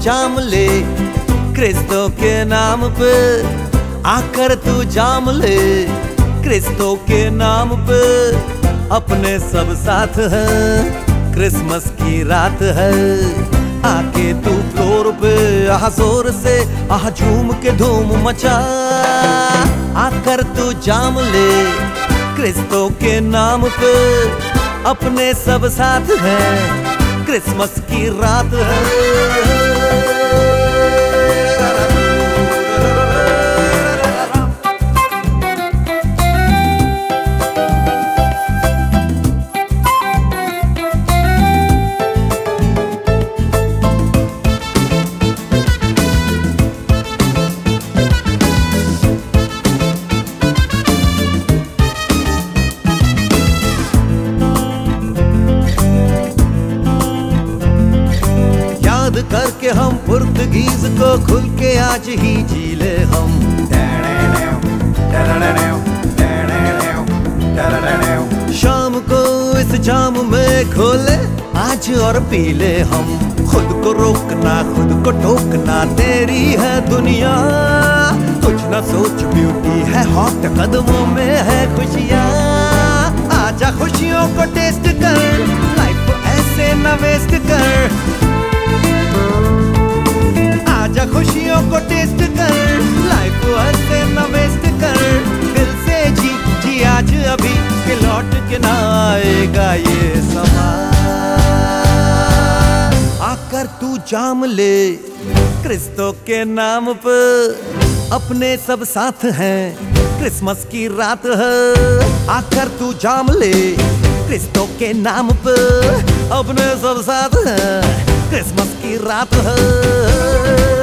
जाम ले, क्रिस्तों के नाम पे आकर तू जाम ले, क्रिस्तों के नाम पे अपने सब साथ है, क्रिसमस की रात है। आके तू फ्लोर पे आह जोर से आह झूम के धूम मचा, आकर तू जाम ले, क्रिस्तों के नाम पे अपने सब साथ है, क्रिसमस की रात है। करके हम पुर्तगीज को खुल के आज ही जी ले हम। शाम को इस जाम में खोले आज और पी ले हम। खुद को रोकना खुद को टोकना तेरी है दुनिया, कुछ ना सोच ब्यूटी है हॉट कदमों में है खुशियाँ। आजा खुशियों को टेस्ट कर, लाइफ को ऐसे न वेस्ट कर। आजा खुशियों को टेस्ट कर, लाइफ को ऐसे न वेस्ट कर। दिल से जी जी आज अभी कि लौट के ना आएगा ये समा। आकर तू जाम ले, क्रिस्तों के नाम पर अपने सब साथ हैं, क्रिसमस की रात है। आकर तू जाम ले, क्रिस्तों के नाम पर अपने सब साथ हैं, क्रिसमस की रात है।